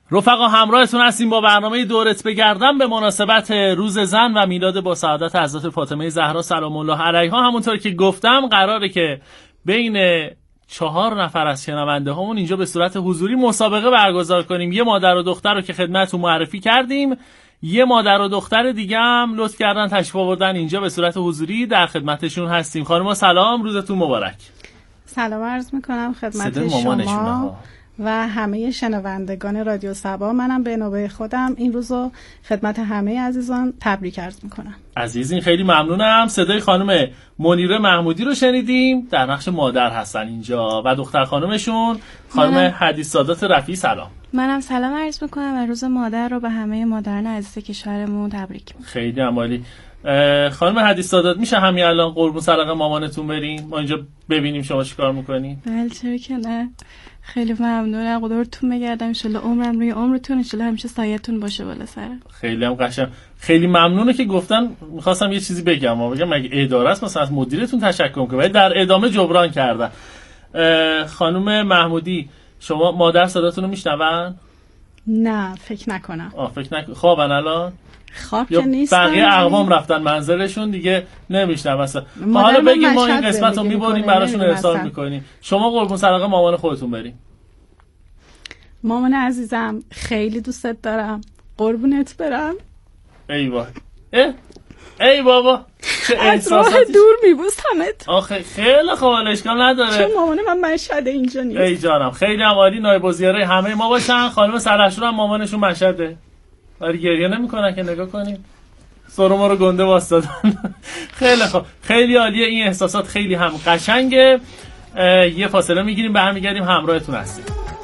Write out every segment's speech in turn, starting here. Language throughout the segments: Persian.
رفقا همراهتون هستیم با برنامه دورت بگردم به مناسبت روز زن و میلاد با سعادت حضرت فاطمه زهرا سلام الله علیها. همونطور که گفتم قراره که بین 4 نفر از شنونده هامون اینجا به صورت حضوری مسابقه برگزار کنیم. یه مادر و دختر رو که خدمتتون معرفی کردیم، یه مادر و دختر دیگه هم لطف کردن تشریف آوردن اینجا به صورت حضوری، در خدمتشون هستیم. خانم سلام، روزتون مبارک. سلام عرض میکنم خدمت شما و همه شنوندگان رادیو صبا. منم به نوبه خودم این روزو خدمت همه عزیزان تبریک عرض میکنم. عزیزین خیلی ممنونم. صدای خانم منیره محمودی رو شنیدیم، در نقش مادر هستن اینجا، و دختر خانمشون خانم حدیث سادات رفیعی. سلام. منم سلام عرض میکنم و روز مادر رو به همه مادران عزیز کشورمون تبریک میگم. خیلی عالی. خانم حدیث سادات میشه همین الان قربون سرقه مامانتون بریم ما اینجا ببینیم شما چیکار میکنی؟ بله چرا که نه. خیلی ممنونم. خداوندتون بگردم ان شاءالله عمرم روی عمرتون، ان شاءالله همیشه سایه‌تون باشه بالا سر. خیلی هم قشنگ. خیلی ممنونه که گفتن. می‌خواستم یه چیزی بگم، مگه اداره است مثلا از مدیرتون تشکر کنم، ولی در ادامه جبران کردن. خانم محمودی شما مادر صداتون رو میشنون؟ نه فکر نکنم. فکر نکنم. خوابن الان؟ خواب که نیستن. بقیه اقوام رفتن منزلشون دیگه نمیشنم مثلا. حالا بگیم ما این قسمت رو میبریم براشون ارسال میکنیم. شما قربون سرقه مامان خودتون بریم. مامان عزیزم خیلی دوستت دارم، قربونت برم. ای وای ای بابا چه احساساتی. از راه دور میبوسمت. آخه خیلی خوب، اشکال نداره چون مامان من مشهد اینجا نیست. ای جانم خیلی عالی. نایب الوزرای همه ما باشن. خانم سرحشور هم مامانشون مشهده، ولی گریه نمیکنن که نگاه کنیم سر ما رو گنده واسدادن. خیلی خوب، خیلی عالیه این احساسات، خیلی هم قشنگه. یه فاصله میگیریم برمیگردیم همراهتون هستیم.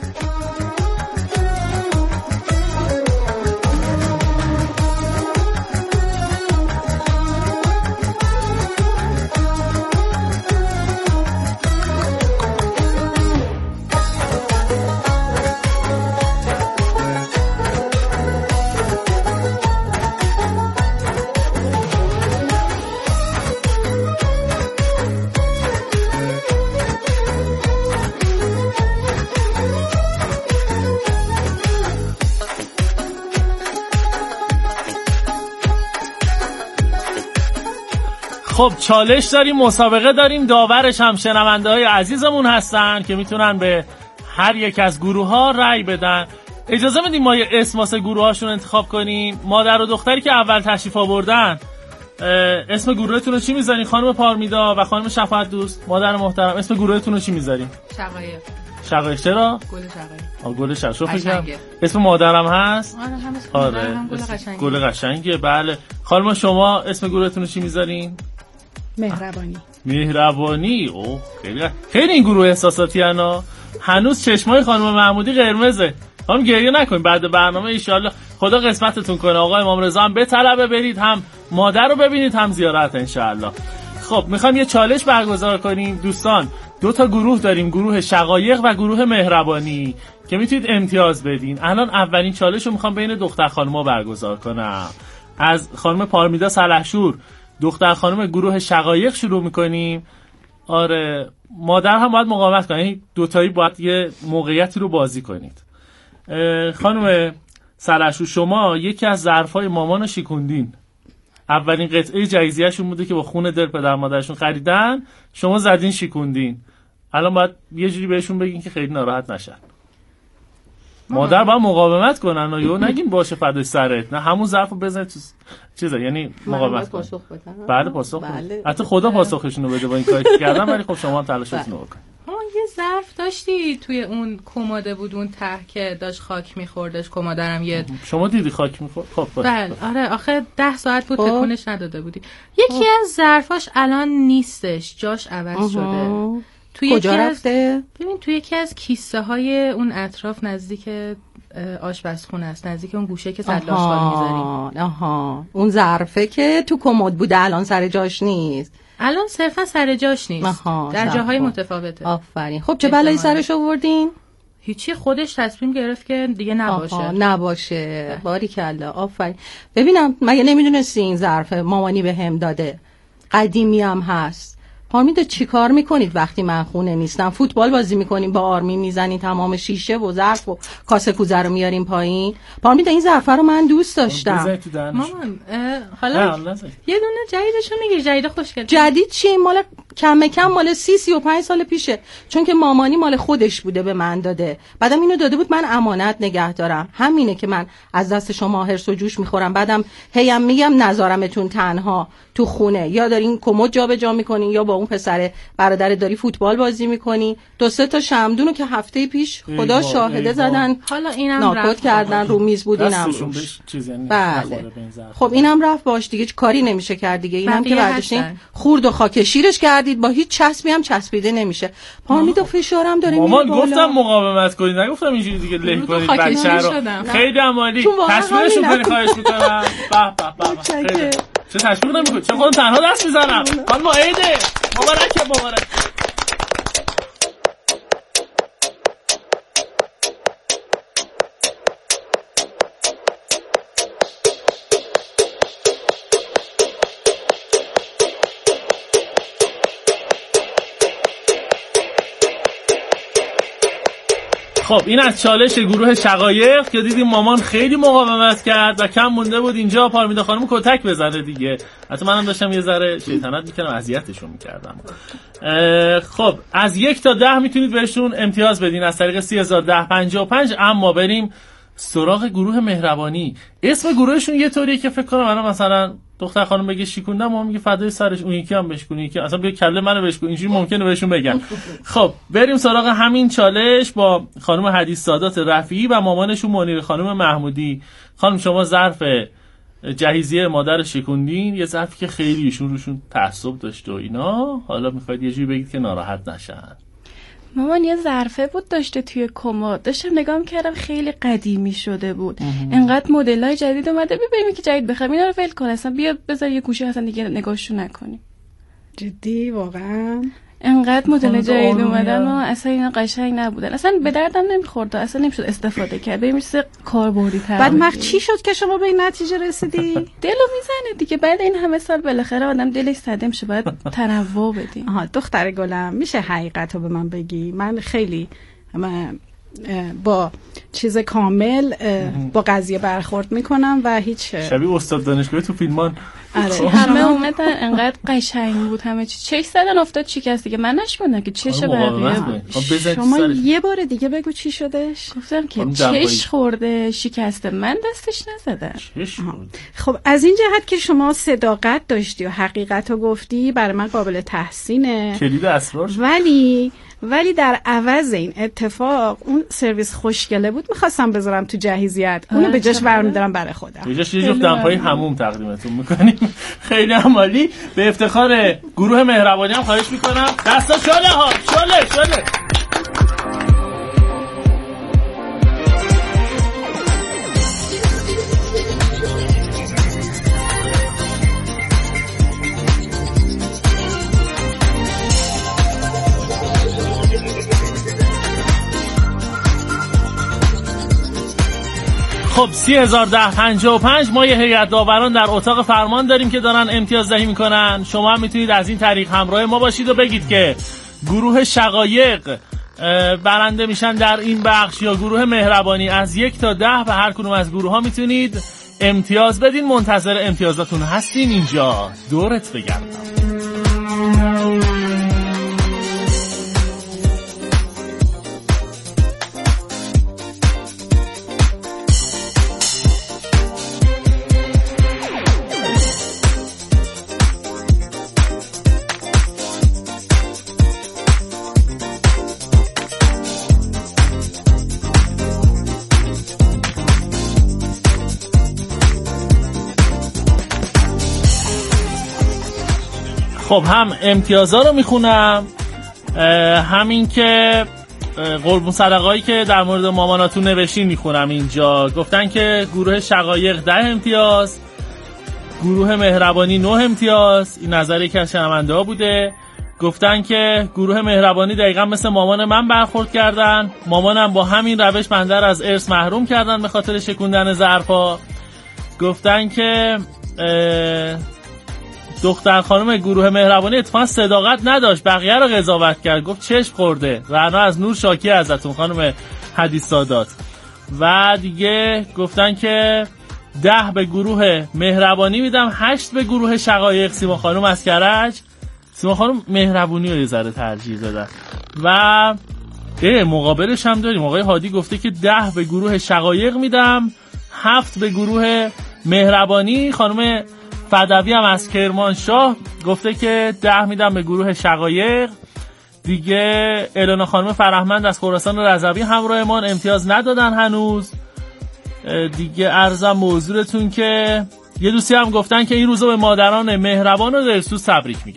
خب چالش داریم، مسابقه داریم، داورش هم شنونده‌های عزیزمون هستن که میتونن به هر یک از گروه‌ها رأی بدن. اجازه بدیم ما یه اسم واسه گروه‌هاشون انتخاب کنیم. مادر و دختری که اول تشریف آوردن اسم گروهتون رو چی میذارین؟ خانم پارمیدا و خانم شفاعت دوست، مادر محترم، اسم گروهتون رو چی میذارین؟ شقایق. شقایق چرا؟ گل شقایق. گل شقایق. شو فکر اسم مادرم هست؟ آره گل قشنگه. بله. خانم شما اسم گروهتون رو چی میذارین؟ مهربانی. اوه خیلی این گروه احساساتی انا. هنوز چشمای خانم محمودی قرمزه. خانم گریه نکنید، بعد برنامه ان شاءالله خدا قسمتتون کنه. آقا امام رضا هم بطلبه برید، هم مادر رو ببینید هم زیارت ان شاءالله. خب میخوام یه چالش برگزار کنیم دوستان. 2 تا گروه داریم، گروه شقایق و گروه مهربانی که میتونید امتیاز بدین. الان اولین چالش رو میخوام بین دختر خانم‌ها برگزار کنم. از خانم پارمیدا سلحشور دختر خانم گروه شقایق شروع میکنیم. آره مادر هم باید مقاومت کنه، یعنی دوتایی باید یه موقعیتی رو بازی کنید. خانم سلحشور شما یکی از ظرفای مامان رو شکوندین. اولین قطعه جایزیه‌شون بوده که با خون دل پدر مادرشون خریدن، شما زدین شکوندین. الان باید یه جوری بهشون بگین که خیلی ناراحت نشن. مادر باید مقاومت کنن و یهو نگین باشه فدای سرت، نه همون ظرفو بزنید تو چیزا، یعنی مقاومت کنن. بعد پاسخ بله. حتی خدا پاسخشون رو بده با این کاری که کردن، ولی خب شما هم تلاشتون رو بکن. یه ظرف داشتی توی اون کمد بود اون ته که داشت خاک می‌خوردش، کمدارم یه شما دیدی خاک می‌خورد؟ خب بله آره آخه 10 ساعت بود تکونش نداده بودی. یکی از ظرفاش الان نیستش، جاش عوض شده. توی کجا رفته؟ ببین توی یکی از کیسه های اون اطراف نزدیک آشپزخونه است، نزدیک اون گوشه که سطل آشغال می‌ذاریم. اون ظرفه که تو کمد بوده الان سر جاش نیست. الان صرفا سر جاش نیست، در جاهای متفاوته. آفرین. خب چه بلایی سرش آوردین؟ هیچی، خودش تصمیم گرفت که دیگه نباشه. باریکلا. آفرین. ببینم مگه نمیدونستی این ظرف مامانی به هم داده؟ قدیمی هم هست. پارمیدا چی کار میکنید وقتی من خونه نیستم؟ فوتبال بازی میکنیم، با آرمین میزنید، تمام شیشه و ظرف و کاسه کوزه رو میاریم پایین. پارمیدا این ظرفا رو من دوست داشتم. مامان حالا یه دونه جدیدشو میگیری؟ جدید خوشگل. جدید چی؟ مال کم مال 35 سال پیشه، چون که مامانی مال خودش بوده به من داده، بعدم اینو داده بود من امانت نگه دارم. همینه که من از دست شما هرس و جوش میخورم، بعدم هیم میگم نذارمتون تنها تو خونه، یا دارین کمد جابجا میکنین یا با اون پسر برادر داری فوتبال بازی میکنی. 2-3 تا شمدونو که هفته پیش خدا شاهده زدن، حالا اینم ناکوت کردن رو میز بود، اینم بله. خب اینم رفت باش دیگه، کاری نمیشه کرد دیگه. اینم که برداشتین خورد و خاک شیرش کردید، با هیچ چسبی هم چسبیده نمیشه. پارمیدا فشارم داره میره بالا. مامان گفتم مقاومت کنید، نگفتم اینجوری دیگه له کنید بچه رو. خیلی عالی، تشویقشون کنید خواهش میکنم. به چه تشویق نمیکنید؟ چه خودم تنها دست میزنم. خانم عیده مبارک. خب این از چالش گروه شقایق که دیدیم مامان خیلی مقاومت کرد و کم مونده بود اینجا پارمیدا خانم کتک بزنه دیگه. حتی منم داشتم یه ذره شیطنت میکردم، اذیتشون میکردم. خب از 1 تا 10 میتونید بهشون امتیاز بدین از طریق 301055. اما بریم سراغ گروه مهربانی. اسم گروهشون یه طوریه که فکر کنم الان مثلا دختر خانم بگه شیکوندم، ما میگه فدای سرش، اون یکی هم بشکونی که اصلا بیا کله منو بشکون، اینجوری ممکنه بهشون بگن. خب بریم سراغ همین چالش با خانم حدیث سادات رفیعی و مامانشون منیر خانم محمودی. خانم شما ظرف جهیزیه مادر شکوندین، یه ظرفی که خیلی ایشون روشون تعصب داشته و اینا، حالا میخواید یه جوری بگید که ناراحت نشن. مامان یه ظرفه بود داشته توی کمد، داشتم نگاه می‌کردم خیلی قدیمی شده بود. انقدر مدل‌های جدید اومده، ببینیم که جدید بخریم، اینا رو ول کن اصلا، بیا بذار یه گوشه اصلا دیگه نگاهشو نکنیم. جدی واقعا انقدر مدل جدید اومدن و اصلا اینا قشنگ نبودن، اصلا به دردم نمیخورد، اصلا نمیشد استفاده کرد. بریم چیز کاربردی تر. بعد وقت چی شد که شما به این نتیجه رسیدی؟ دلو میزنه دیگه، بعد این همه سال بالاخره آدم دلش صدم شه، باید تنوع بدیم. آها دختر گلم، میشه حقیقتو به من بگی؟ من خیلی با چیز کامل با قضیه برخورد میکنم و هیچ شبیه استاد دانشگاهی تو فیلمان. آره همه اومدن انقدر قشنگ بود همه چی، چش زدن افتاد شکست دیگه، من نشوندم که چش بقیه. شما یه بار دیگه بگو چی شدش. گفتم که چش خورده شکسته، من دستش نزدم. خب از این جهت که شما صداقت داشتی و حقیقتو گفتی برای من قابل تحسینه، کلید اسرار. ولی در عوض این اتفاق اون سرویس خوشگله بود، میخواستم بذارم تو جهیزیت، اونو به جاش برمی‌دارم برای خودم. به جاش یه جفت دمپایی حموم تقدیمتون میکنیم. خیلی عالی. به افتخار گروه مهربانی هم خواهش میکنم دستا شاله ها، شاله. خب 301055 ما یه هیئت داوران در اتاق فرمان داریم که دارن امتیاز دهی میکنن. شما هم میتونید از این طریق همراه ما باشید و بگید که گروه شقایق برنده میشن در این بخش یا گروه مهربانی. از 1 تا 10 به هر کدوم از گروه ها میتونید امتیاز بدین. منتظر امتیازاتون هستیم اینجا. دورت بگردم. خب هم امتیازا رو میخونم، همین که قربون صدقه‌ای که در مورد ماماناتون نوشتین میخونم اینجا. گفتن که گروه شقایق 10 امتیاز، گروه مهربانی 9 امتیاز. این نظری که از شنونده ها بوده. گفتن که گروه مهربانی دقیقا مثل مامان من برخورد کردن، مامانم با همین روش بنده رو از ارث محروم کردن به خاطر شکوندن ظرفا. گفتن که دختر خانم گروه مهربانی اتفاقا صداقت نداشت، بقیه رو قضاوت کرد، گفت چشم خورده. رعنا از نور شاکی ازتون خانم حدیث سادات. و دیگه گفتن که 10 به گروه مهربانی میدم، 8 به گروه شقایق. سیما خانم از کرج، سیما خانم مهربونی رو یه ذره ترجیح دادن. و مقابلش هم داریم آقای هادی گفته که 10 به گروه شقایق میدم، 7 به گروه مهربانی. خانم فدوی هم از کرمانشاه گفته که 10 میدم به گروه شقایق. دیگه الانا خانم فرهمند از خراسان رضوی همراهمان، امتیاز ندادن هنوز. دیگه عرضم موضوعتون که یه دوستی هم گفتن که این روزا به مادران مهربان و دلسوز تبریک میگم.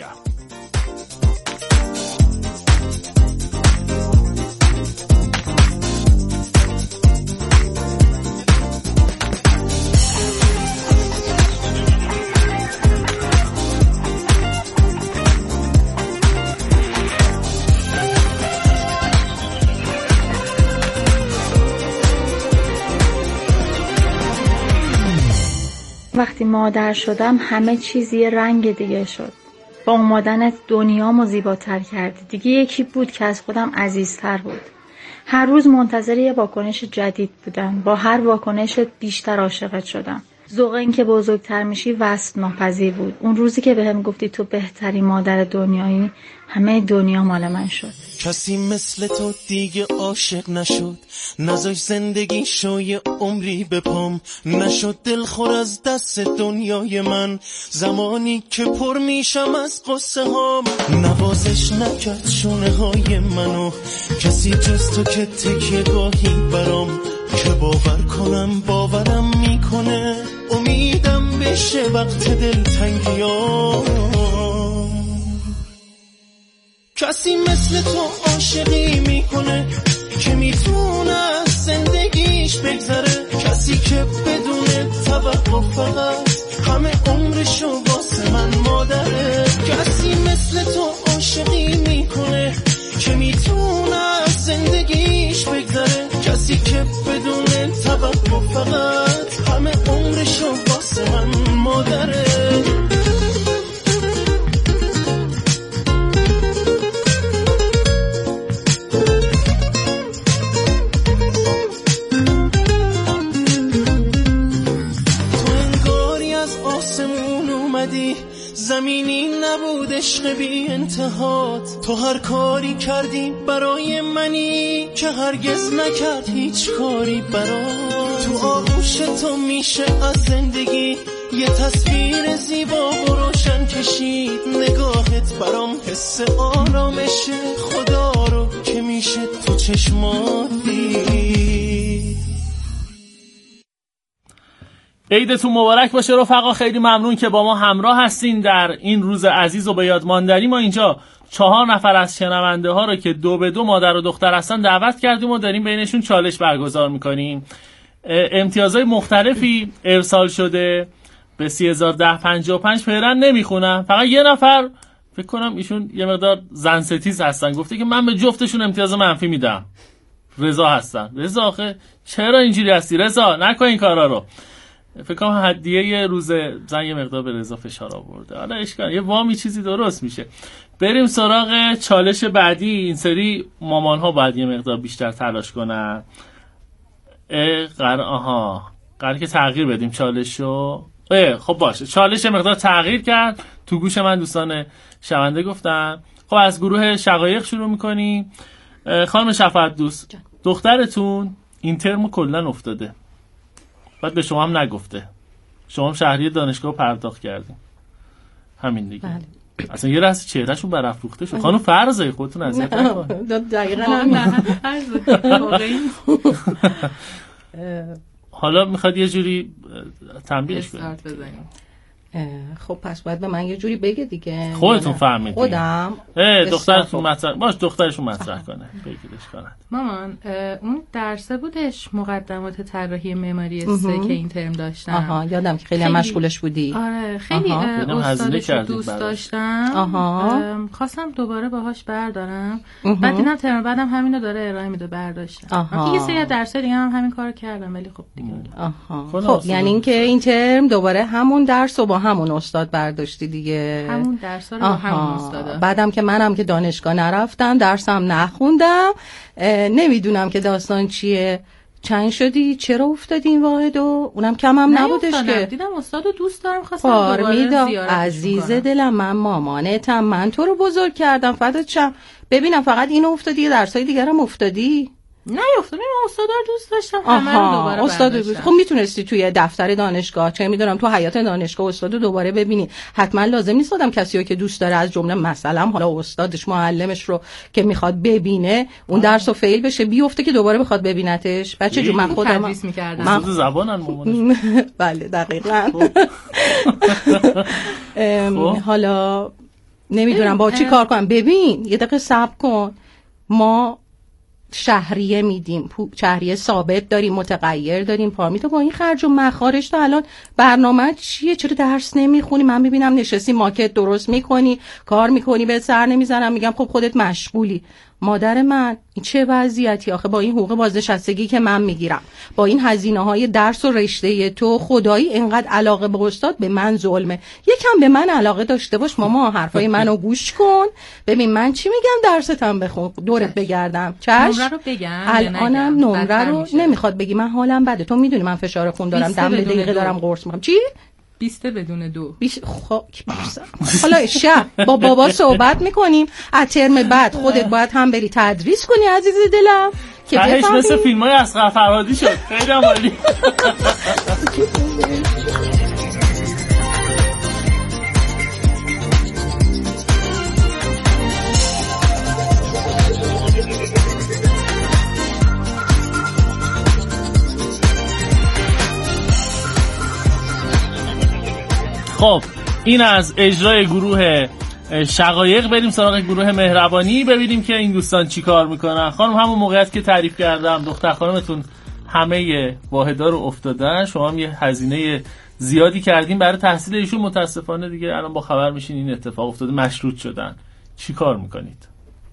وقتی مادر شدم همه چیز یه رنگ دیگه شد. با اومدنت دنیامو زیباتر کردی. دیگه یکی بود که از خودم عزیزتر بود. هر روز منتظر یه واکنش جدید بودم. با هر واکنشت بیشتر عاشقت شدم. ذوق این که بزرگتر میشی وصف ناپذیر بود. اون روزی که بهم گفتی تو بهترین مادر دنیایی، همه دنیا مال من شد. کسی مثل تو دیگه عاشق نشد، نذاش زندگی شوی عمری بپام، نشد دلخور از دست دنیای من، زمانی که پر میشم از قصه هام، نوازش نکرد شونه های منو کسی جز تو که تکیه گاهی برام، که باور کنم باورم میکنه، امیدم بشه وقت دلتنگیام. کسی مثل تو عاشقی میکنه که میتونه از زندگیش بگذره، کسی که بدون توقف فقط همه عمرشو واسه من مادره، کسی مثل تو عاشقی میکنه که میتونه از زندگیش بگذره، کسی که بدون توقف فقط همه عمرشو واسه من مادره. زمینی نبود عشق بی انتهات، تو هر کاری کردی برای منی که هرگز نکرد هیچ کاری برات، تو آغوش تو میشه از زندگی یه تصویر زیبا و روشن کشید، نگاهت برام حس آرامشه، خدا رو که میشه تو چشمات دید. عیدتون مبارک باشه رفقا، خیلی ممنون که با ما همراه هستین در این روز عزیز و به یاد ماندنی. ما اینجا 4 نفر از شنونده ها رو که 2 به 2 مادر و دختر هستن دعوت کردیم و داریم بینشون چالش برگزار میکنیم. امتیازهای مختلفی ارسال شده به 301055. فعلا نمیخونم، فقط یه نفر فکر کنم ایشون یه مقدار زن ستیز هستن، گفته که من به جفتشون امتیاز منفی میدم. رضا هستن. رضا آخه چرا اینجوری هستی رضا؟ نکن این کارا رو. فکر کنم هدیه یه روز زن یه مقدار به رضا فشار آورده. حالا اشکال یه وامی چیزی درست میشه. بریم سراغ چالش بعدی. این سری مامان ها باید یه مقدار بیشتر تلاش کنن. قرار که تغییر بدیم چالشو. خب باشه، چالش مقدار تغییر کرد تو گوش من دوستان شونده گفتن. خب از گروه شقایق شروع میکنیم. خانم شفاعت دوست، دخترتون این ترم کلن افتاده، بعد به شما هم نگفته، شما هم شهریه دانشگاه پرداخت کردیم، همین دیگه. بله. اصلا یه لحظه چهرهشون برافروخته شد. خانم فرضه خودتون اذیت نکنید. دقیقاً هم حالا میخواد یه جوری تنبیهش کنید. خب پس باید به من یه جوری بگه دیگه. خودتون فهمیدین. خودم. دخترتون مطرح باش، دخترشون مطرح کنه، بگیرش کنه. مامان اون درسه بودش مقدمات طراحی معماری 3 که این ترم داشتم. یادم که خیلی مشغولش بودی. آره خیلی استادش دوست داشتم. خواستم دوباره باهاش بردارم. بعد دیدم ترم بعدم همینو داره ارائه میده، برداشتم. یه سری درسای دیگه هم همین کارو کردم ولی خب دیگه. خب یعنی اینکه این ترم دوباره همون درس رو با همون استاد برداشتی دیگه؟ همون درس رو با همون استاد. بعدم که منم که دانشگاه نرفتم، درسم نخوندم، نمیدونم که داستان چیه. چند شدی؟ چرا افتادی این واحدو؟ اونم کمم نبودش که دیدم استادو دوست دارم، خواستم دوباره زیارت عزیز دلم، من مامانتم، من تو رو بزرگ کردم، فدات شم. ببینم فقط اینو افتادی، درسای دیگرم افتادی؟ نه افتادم، من استادا رو دوست داشتم، همه رو دوباره استاد دوست. خب میتونستی توی دفتر دانشگاه، چه میدونم تو حیاط دانشگاه استادو دوباره ببینی. حتما لازم نیست آدم کسی رو که دوست داره، از جمله مثلا حالا استادش معلمش رو که میخواد ببینه، اون درسو فیل بشه بیفته که دوباره بخواد ببینتش. بچه جو من خودم تدریس می‌کردم، من زبانن مامانش. بله دقیقاً. حالا نمیدونم با چی کار کنم. ببین یه دقیقه صبر کن، ما شهریه میدیم، شهریه ثابت داریم، متغیر داریم، پارمی. تو با این خرج و مخارج تو الان برنامه چیه؟ چرا درس نمیخونی؟ من میبینم نشستی ماکت درست میکنی، کار میکنی، به سر نمیزنم، میگم خب خودت مشغولی. مادر من این چه وضعیتی آخه؟ با این حقوق بازنشستگی که من میگیرم، با این هزینه‌های درس و رشته تو، خدایی اینقدر علاقه به استاد به من ظلمه. یکم به من علاقه داشته باش ماما، حرفای منو گوش کن، ببین من چی میگم، درستم بخون، دورت بگردم. نمره رو بگم الانم نمره رو نمیخواد بگی، من حالم بده، تو میدونی من فشار خون دارم، دم به دقیقه دارم قرص میخوام. چی 20 بدون 2. خب حالا شب با بابا صحبت میکنیم، از ترم بعد خودت باید هم بری تدریس کنی عزیز دلم که بفهمی. مثل فیلم‌های اصغر فرهادی شد. خیلی عالی. خب این از اجرای گروه شقایق. بریم سراغ گروه مهربانی، ببینیم که این دوستان چی کار میکنن. خانم همون موقعیت که تعریف کردم، دختر خانمتون همه واحدا رو افتادن، شما هم یه هزینه زیادی کردین برای تحصیل ایشون، متاسفانه دیگه الان با خبر میشین این اتفاق افتاده، مشروط شدن. چی کار میکنید؟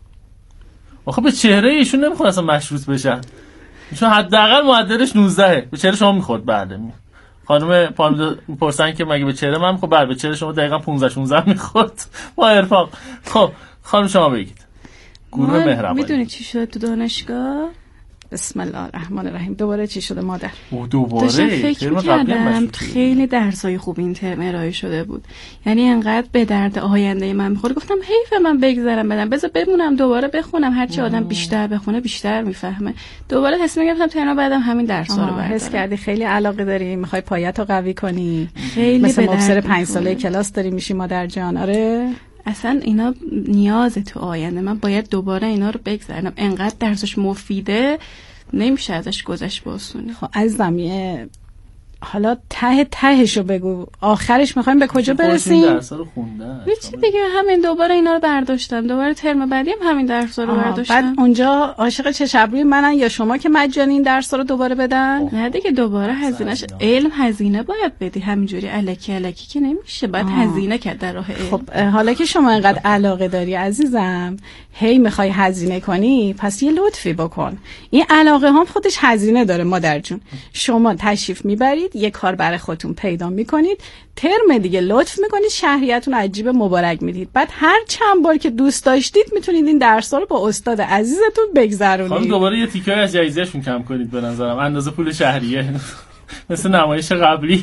آخه به چهره ایشون نمیخواد اصلا مشروط بشن، ایشون حداقل معدلش 19، به چهره شما میخورد. بعد خانم پالمیدا میپرسن که مگه به چهره من؟ خب بله به چهره شما دقیقاً 15-16 میخورد با ارفاق. خب خانم شما بگید گروه مهربانی میدونی چی شد تو دانشگاه؟ بسم الله الرحمن الرحیم. دوباره چی شده مادر؟ دوباره فکر می‌کردم خیلی درسای خوب این ترم ارائه شده بود، یعنی انقدر به درد آینده من می‌خوره، گفتم حیف من بگذرم بدم، بذار بمونم دوباره بخونم، هرچی آدم بیشتر بخونه بیشتر میفهمه. دوباره تصمیم گرفتم ترم بعدم همین درس‌ها رو بردارم. حس کردی خیلی علاقه داری، می‌خوای پایه‌تو قوی کنی، خیلی مثل مبصر 5 ساله کلاس داری میشی مادر جان. آره اصلا اینا نیاز تو آینده، من باید دوباره اینا رو بگذرنم، انقدر درسش مفیده نمیشه ازش گذشت باسونی. خب عزیزم حالا تهشو بگو، آخرش میخوایم به کجا برسیم؟ درسا رو خوندن چی دیگه، همین دوباره اینا رو برداشتم، دوباره ترم بعدی هم همین درسا رو برداشتم. بعد اونجا عاشق چش ابروی منن یا شما که مجانی این درسا رو دوباره بدن؟ نه دیگه دوباره هزینهش، علم هزینه باید بدی، همینجوری الکی که نمیشه، باید هزینه کرد در راه علم. خب حالا که شما اینقدر علاقه داری عزیزم، هی میخوای هزینه کنی، پس یه لطفی بکن. این علاقه هم خودش هزینه داره مادر جون. شما تشریف میبرید، یه کار برای خودتون پیدا میکنید، ترم دیگه لطف میکنید شهریتون عجیب مبارک میدید، بعد هر چند بار که دوست داشتید میتونید این درس‌ها رو با استاد عزیزتون بگذرونید. خانم دوباره یه تیکه از جایزه‌شون کم کنید به نظرم، اندازه پول شهریه مثل نمایش قبلی.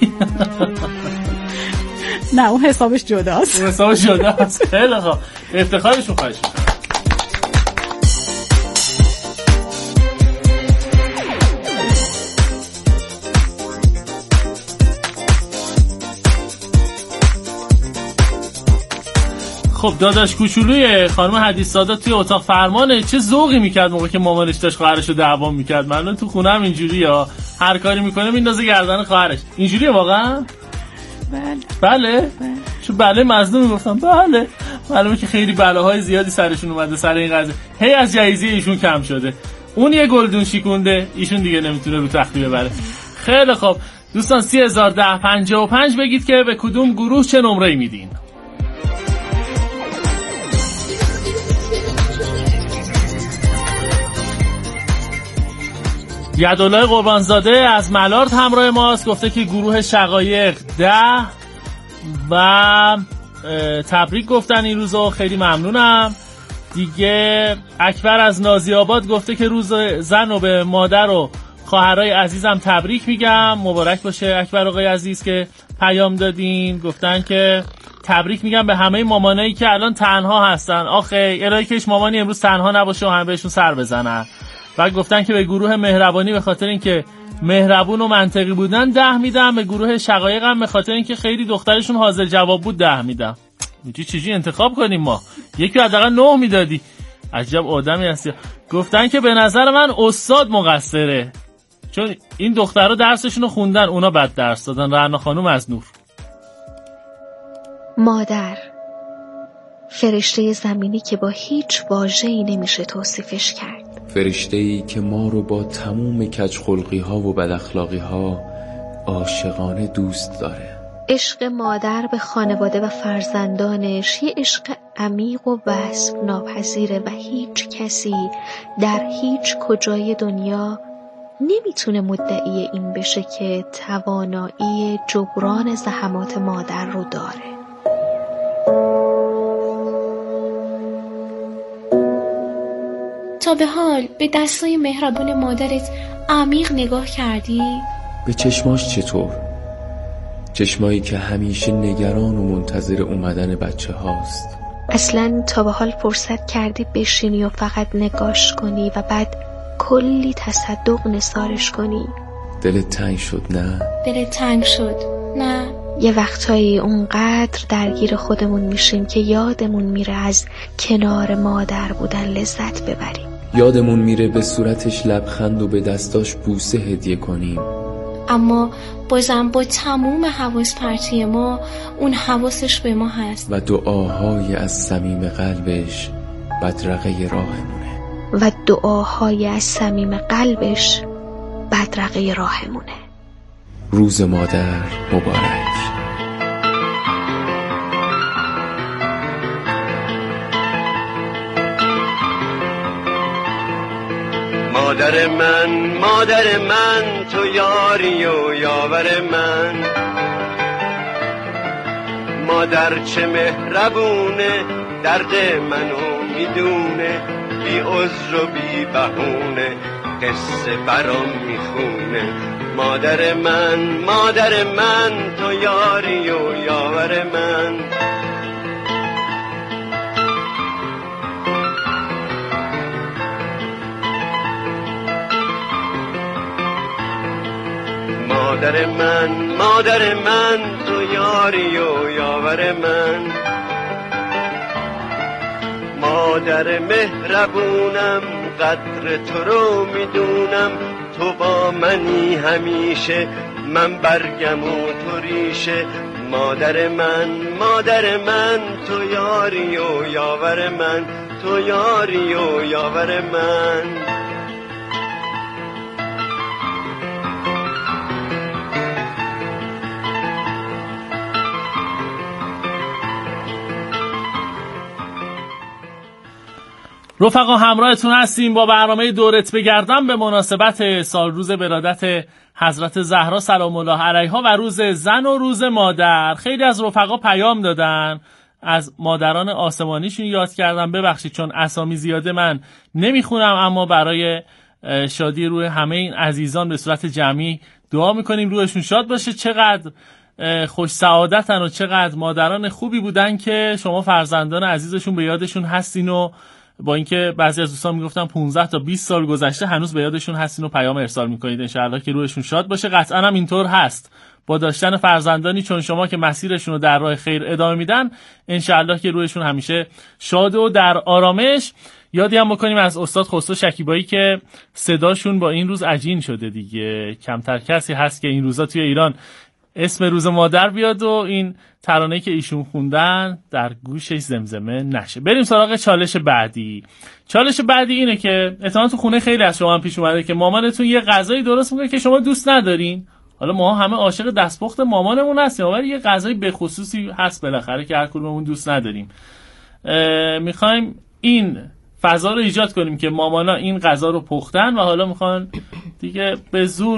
نه اون حسابش جداست. اون حسابش جداست. خیلی خوب، افتخارشون خواهش می‌کنم. خب داداش کوچولوی خانم حدیث سادات توی اتاق فرمانه، چه ذوقی میکرد موقعی که مامانش داشت خواهرشو دعوا میکرد. من تو خونه‌ام اینجوریه، هر کاری میکنه میندازه گردن خواهرش. اینجوریه واقعا؟ بله. چون بله مظلوم میگفتم. بله معلومه که خیلی بلاهای زیادی سرشون اومده سر این قضیه، هی از جایزه ایشون کم شده، اون یه گلدون شیکونده، ایشون دیگه نمیتونه رو تختی ببره. خیلی خب دوستان 301055 بگید که به کدوم گروه چه نمره‌ای میدین. یدالله قربانزاده از ملارد همراه ماست، گفته که گروه شقایق 10، و تبریک گفتن این روزو، خیلی ممنونم. دیگه اکبر از نازی آباد گفته که روز زن و به مادر و خواهرای عزیزم تبریک میگم. مبارک باشه اکبر آقای عزیز که پیام دادین. گفتن که تبریک میگم به همه مامانایی که الان تنها هستن. آخه الهی که هیچ مامانی امروز تنها نباشه و همه بهشون سر بزنن. و گفتن که به گروه مهربانی به خاطر اینکه مهربون و منطقی بودن 10 میدم، به گروه شقایق هم به خاطر اینکه خیلی دخترشون حاضر جواب بود 10 میدم. میگی چیزی انتخاب کنیم ما؟ یکی حداقل 9 میدادی. عجب آدمی هستی. گفتن که به نظر من استاد مقصره، چون این دخترها درسشون رو خوندن، اونا بد درس دادن. رعنا خانم از نور. مادر، فرشته زمینی که با هیچ واژه‌ای نمیشه توصیفش کرد. فرشته‌ای که ما رو با تموم کج‌خلقی‌ها و بداخلاقی‌ها عاشقانه دوست داره. عشق مادر به خانواده و فرزندانش یه عشق عمیق و وصف ناپذیره و هیچ کسی در هیچ کجای دنیا نمیتونه مدعی این بشه که توانایی جبران زحمات مادر رو داره. تا به حال به دستای مهربون مادرت عمیق نگاه کردی؟ به چشماش چطور؟ چشمایی که همیشه نگران و منتظر اومدن بچه هاست. اصلاً تا به حال فرصت کردی بشینی و فقط نگاش کنی و بعد کلی تصدق نثارش کنی؟ دلت تنگ شد نه؟ دلت تنگ شد نه؟ یه وقتایی اونقدر درگیر خودمون میشیم که یادمون میره از کنار مادر بودن لذت ببریم. یادمون میره به صورتش لبخند و به دستاش بوسه هدیه کنیم. اما بازم با تموم حواس پرتی ما اون حواسش به ما هست و دعاهای از صمیم قلبش بدرقه راهمونه. روز مادر مبارک. مادر من تو یاری و یاور من. مادر چه مهربونه، درد منو میدونه، بی عذر و بی بهونه قصه برام میخونه. مادر من تو یاری و یاور من. مادر من تو یاری و یاور من. مادر مهربونم، قدر تو رو میدونم، تو با منی همیشه، من برگم و تو ریشه. مادر من تو یاری و یاور من، تو یاری و یاور من. رفقا همراهتون هستیم با برنامه دورت بگردم به مناسبت سال روز ولادت حضرت زهرا سلام الله علیها و روز زن و روز مادر. خیلی از رفقا پیام دادن، از مادران آسمانیشون یاد کردم. ببخشید چون اسامی زیاده من نمیخونم، اما برای شادی روح همه این عزیزان به صورت جمعی دعا میکنیم روحشون شاد باشه. چقدر خوش سعادتن و چقدر مادران خوبی بودن که شما فرزندان عزیزشون به یادشون هستین و با اینکه بعضی از دوستان میگفتن 15 تا 20 سال گذشته هنوز به یادشون هستین و پیام ارسال میکنید. انشاءالله که روحشون شاد باشه. قطعا هم اینطور هست. با داشتن فرزندانی چون شما که مسیرشون رو در راه خیر ادامه میدن، انشاءالله که روحشون همیشه شاد و در آرامش. یادی هم بکنیم از استاد خسرو شکیبایی که صداشون با این روز عجین شده دیگه. کمتر کسی هست که این روزا توی ایران اسم روز مادر بیاد و این ترانه‌ای که ایشون خوندن در گوشش زمزمه نشه. بریم سراغ چالش بعدی. چالش بعدی اینه که احتمالاً تو خونه خیلی از شما هم پیش اومده که مامانتون یه غذایی درست میکنه که شما دوست ندارین. حالا ما همه عاشق دستپخت مامانمون هستیم، ولی یه غذای به خصوصی هست بالاخره که هر کدوممون دوست نداریم. میخوایم این فضا رو ایجاد کنیم که مامانا این غذا رو پختن و حالا میخوان دیگه به زور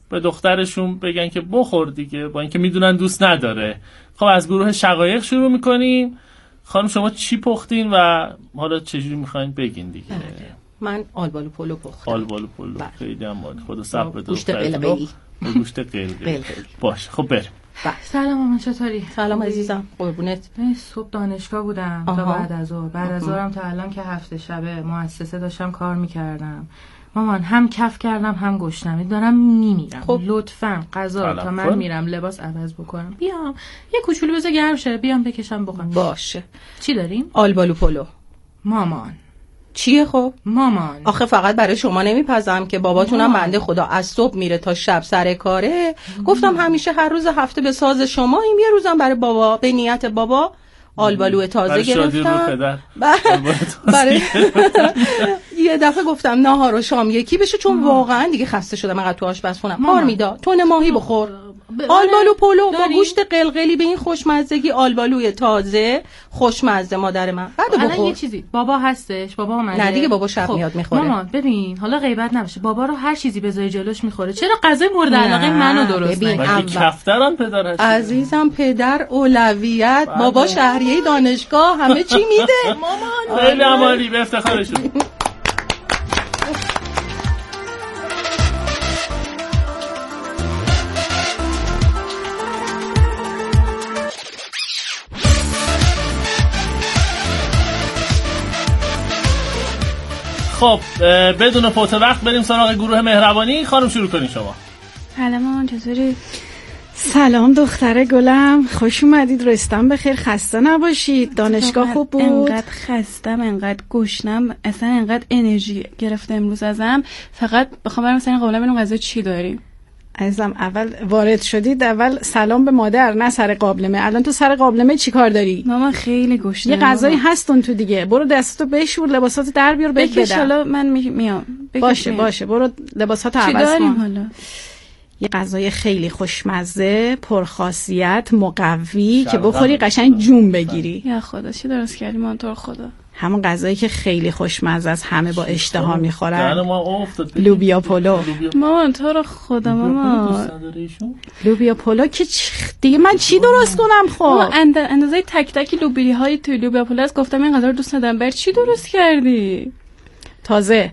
به دخترشون بگن که بخور دیگه، با اینکه میدونن دوست نداره. خب از گروه شقایق شروع میکنیم. خانم شما چی پختین و حالا چجوری میخواین بگین دیگه؟ من آلبالو پلو پختم. آلبالو پلو خیلی هم مالی، خدا صبر بده. گوشت قلقلی. گوشت قلقلی. باشه خب بریم. سلام مامان، چطوری؟ سلام عزیزم، قربونت. صبح دانشگاه بودم تا بعد از ظهر. بعد از ظهرم تا الان که هفته شبه مؤسسه داشتم کار میکردم. مامان هم کف کردم هم گشنم، دارم میمیرم. خب لطفاً غذا رو تا من میرم لباس عوض بکنم بیام یه کوچولو بذار گرم شه بیام بکشم بخورم. باشه. چی داریم؟ آلبالو پلو. مامان چیه خب؟ مامان آخه فقط برای شما نمیپزم که باباتونم بنده خدا از صبح میره تا شب سر کاره. گفتم همیشه هر روز هفته به ساز شما، این یه روزم برای بابا به نیت بابا آلبالو تازه گرفتم. برای یه دفعه گفتم ناهار و شام یکی بشه، چون واقعا دیگه خسته شدم انقدر تو آشپزخونم کار میدا. تون ماهی بخور. آلبالو پلو با گوشت قلقلی به این خوشمزگی، آلبالوی تازه خوشمزه مادر من. بعدو بخور. الان یه چیزی بابا هستش، بابا اومده. نه دیگه بابا شب میاد میخوره. مامان ببین حالا غیبت نباشه، بابا رو هر چیزی بذاری جلوش میخوره، چرا غذای مورد علاقه منو درست نکنی؟ کفترم پدرش عزیزم، پدر اولویت، بابا شهریه دانشگاه همه چی میده. مامان خیلی عالی، به افتخارشون. خب بدون فوت وقت بریم سراغ گروه مهربانی. خانم شروع کنین شما. سلام مامان، چطوری؟ سلام دختر گلم، خوش اومدید. رستم بخیر، خسته نباشید. دانشگاه خوب بود؟ انقدر خستم، انقدر گشنم، اصلا انقدر انرژی گرفته امروز ازم. فقط بخوام برم مثلا قبلا ببینم غذا چی داریم. عزیزم اول وارد شدید اول سلام به مادر، نه سر قابلمه. الان تو سر قابلمه چی کار داری؟ مامان خیلی گشنم. یه غذایی هست اون تو دیگه. برو دستتو بشور، لباساتو در بیار بکش. حالا من میام. باشه برو لباساتو عوض کن. حالا یه غذای خیلی خوشمزه، پرخاصیت، مقوی که بخوری قشنگ جون بگیری. یا خدا چی درست کردی مامان؟ تو خدا همون غذایی که خیلی خوشمزه است، همه با اشتها میخورن. لوبیا پلو. مامان تو رو خدا مامان، لوبیا پلو که دیگه من چی درست کنم؟ خب اندازه تک تک لوبیا های توی لوبیا پلو است. گفتم این غذا رو دوست ندارم. بر چی درست کردی؟ تازه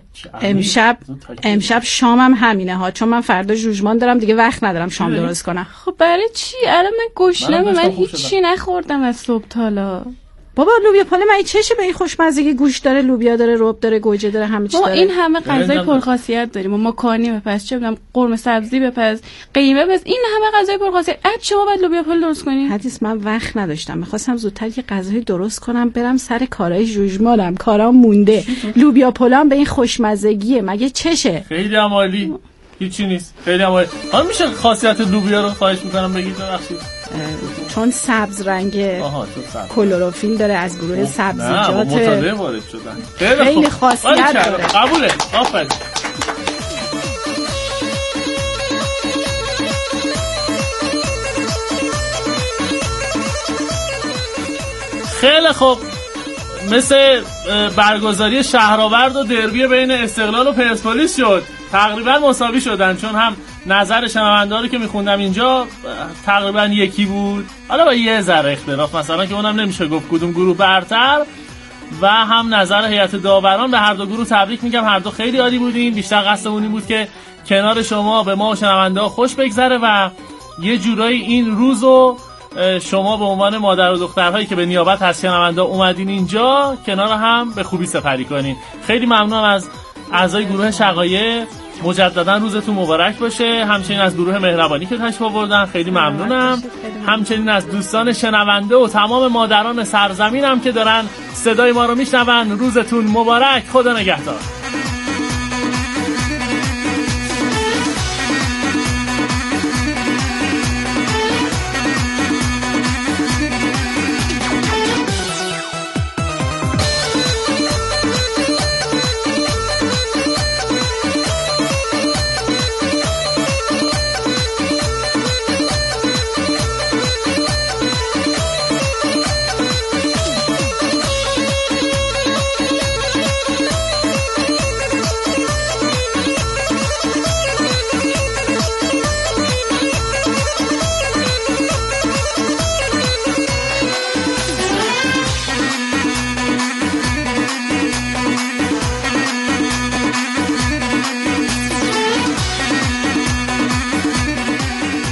امشب شامم همینه ها، چون من فردا جوجمان دارم دیگه، وقت ندارم شام درست کنم. خب برای چی؟ الان من گشنمه، من هیچی نخوردم از صبح تا حالا. بابا لوبیا پلو من چشه به این خوشمزگی؟ گوشت داره، لوبیا داره، رب داره، گوجه داره، همه چی داره. این همه غذای پرخاصیت داریم. ما ماکارونی بپز، چه میدونم قرمه سبزی بپز، قیمه بپز، این همه غذای پرخاصیت. شما باید لوبیا پلو درست کنی؟ حدیث من وقت نداشتم، می‌خواستم زودتر یه غذای درست کنم برم سر کارهای جوجمانم، کارام مونده. لوبیا پلو به این خوشمزگیه مگه چشه؟ خیلی عالی. هیچی نیست. خیلی عالی. حالا میشه خاصیت لوبیا رو خواهش می‌کنم بگید ببخشید؟ چون سبز رنگ کلروفیل داره، از گروه سبزیجات. مطالعه وارد شدن. خیلی خاصیت داره. قبوله. آفرین. خیلی خوب. مثل برگزاری شهرآورد و دربی بین استقلال و پرسپولیس شد. تقریبا مساوی شدن، چون هم نظر شنونده‌ها رو که میخوندم اینجا تقریبا یکی بود، حالا با یه ذره اختلاف، مثلا که اونم نمیشه گفت کدوم گروه برتر، و هم نظر هیئت داوران. به هر دو گروه تبریک میگم، هر دو خیلی عالی بودین. بیشتر قصدمون این بود که کنار شما به ما و شنونده‌ها خوش بگذره و یه جورایی این روزو شما به عنوان مادر و دخترهایی که به نیابت از شنونده‌ها اومدین اینجا کنار هم به خوبی سپری کنین. خیلی ممنونم از اعضای گروه شقایق. مجددا روزتون مبارک باشه. همچنین از گروه مهربانی که تشریف آوردن خیلی ممنونم. همچنین از دوستان شنونده و تمام مادران سرزمینم که دارن صدای ما رو میشنون. روزتون مبارک. خدا نگهدار.